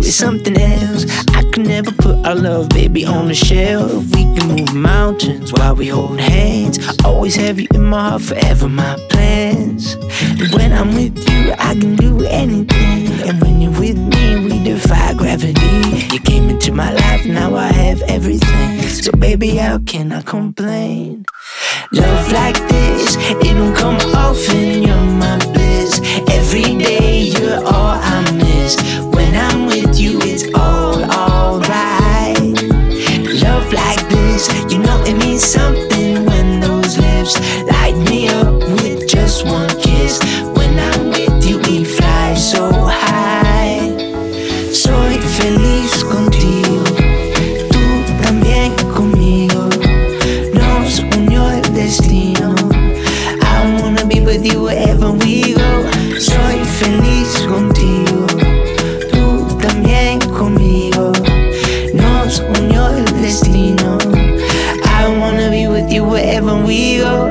it's something else. I could never put our love, baby, on the shelf. We can move mountains while we hold hands. Always have you in my heart, forever my plans. And when I'm with you, I can do anything. And when you're with me, we defy gravity. You came into my life, now I have everything. So baby, how can I complain? Love like this, it don't come often. You're my bliss. Every day you're all I miss. When I'm with you, it's alright. Love like this, you know it means something. When those lips light me up with just one kiss. When I'm with you, we fly so high. Soy feliz contigo, tú también conmigo. Nos unió el destino. I wanna be with you wherever we go. Soy feliz contigo, tú también conmigo. Nos unió el destino. I wanna be with you wherever we go.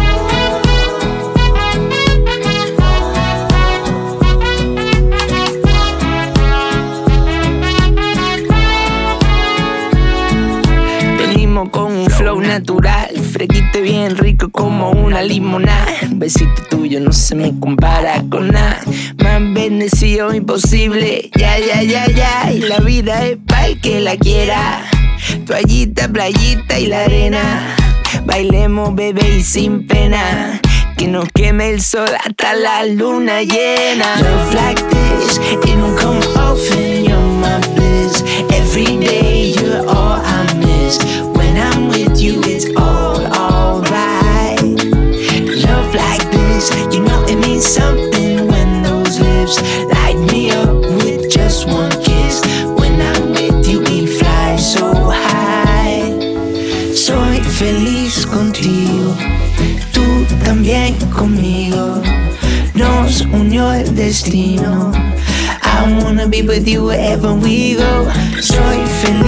Venimos con un flow natural, fresquito bien rico como una limonada. Un besito tuyo no se me compara con nada. Más bendecido imposible, ya. Y la vida es pa' el que la quiera. Toallita, playita y la arena. Bailemos, bebé, y sin pena. Que nos queme el sol hasta la luna llena. Love like this, it don't come often. You're my bliss. Every day you're all I miss. When I'm with you, it's alright. Love like this, you know it means something. When those lips light me up with just one kiss. When I'm with you, we fly so high. Soy feliz contigo, tú también conmigo. Nos unió el destino. I wanna be with you wherever we go. Soy feliz